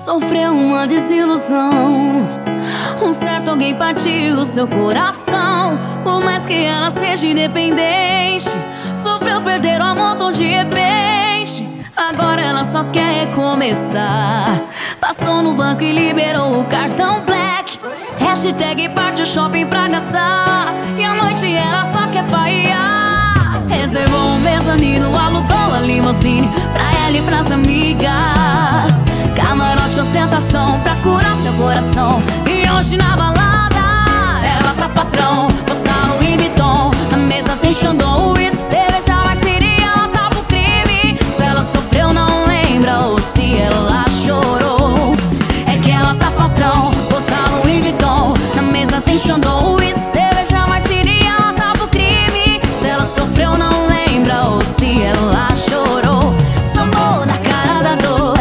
Sofreu uma desilusão, um certo alguém partiu o seu coração. Por mais que ela seja independente, sofreu perder o amor tão de repente. Agora ela só quer começar. Passou no banco e liberou o cartão Black. Hashtag partiu shopping pra gastar. E à noite ela só quer farrear. Reservou um mezanino, alugou a limousine pra ela e pras amigas. Camarote, ostentação pra curar seu coração. E hoje na balada ela tá patrão. Postar no Louis Vuitton, na mesa tem Chandon, uísque, cerveja, martini e ela tá pro crime. Se ela sofreu não lembra ou se ela chorou. É que ela tá patrão. Postar no Louis Vuitton, na mesa tem Chandon, uísque, cerveja, martini e ela tá pro crime. Se ela sofreu não lembra ou se ela chorou. Sambou na cara da dor.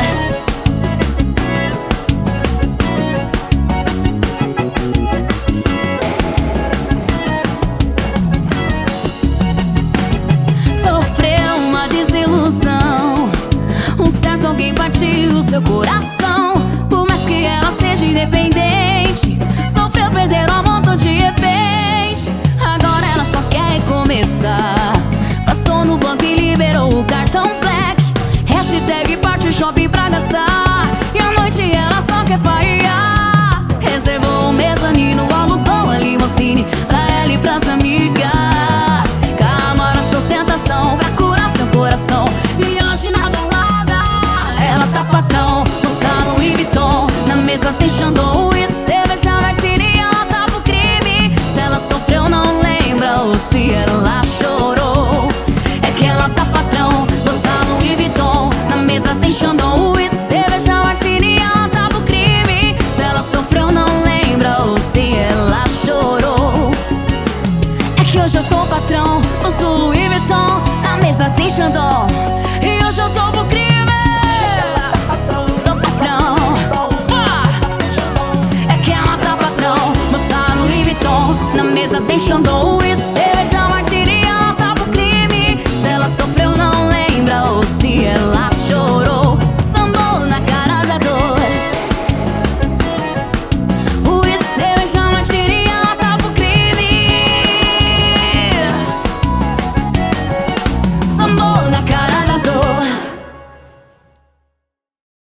Alguém partiu o seu coração. Por mais que ela seja independente, sofreu perder o amor tão de repente. Agora ela só quer começar. Passou no banco e liberou o cartão Black. Hashtag partiu shopping pra gastar. E à noite ela só quer farrear. Reservou um mezanino, alugou a limousine pra ela e pras amigas. Camarote, ostentação pra curar seu coração. E hoje na balada ela tá patrão. Postar no Louis Vuitton, na mesa tem Chandon, uísque, cerveja, martini e ela tá pro crime. Se ela sofreu não lembra ou se ela chorou. É que ela tá patrão. Postar no Louis Vuitton, na mesa tem Chandon, uísque, cerveja, martini e ela tá pro crime. Se ela sofreu não lembra ou se ela chorou. É que hoje eu tô patrão. Uso Louis Vuitton, na mesa tem Chandon,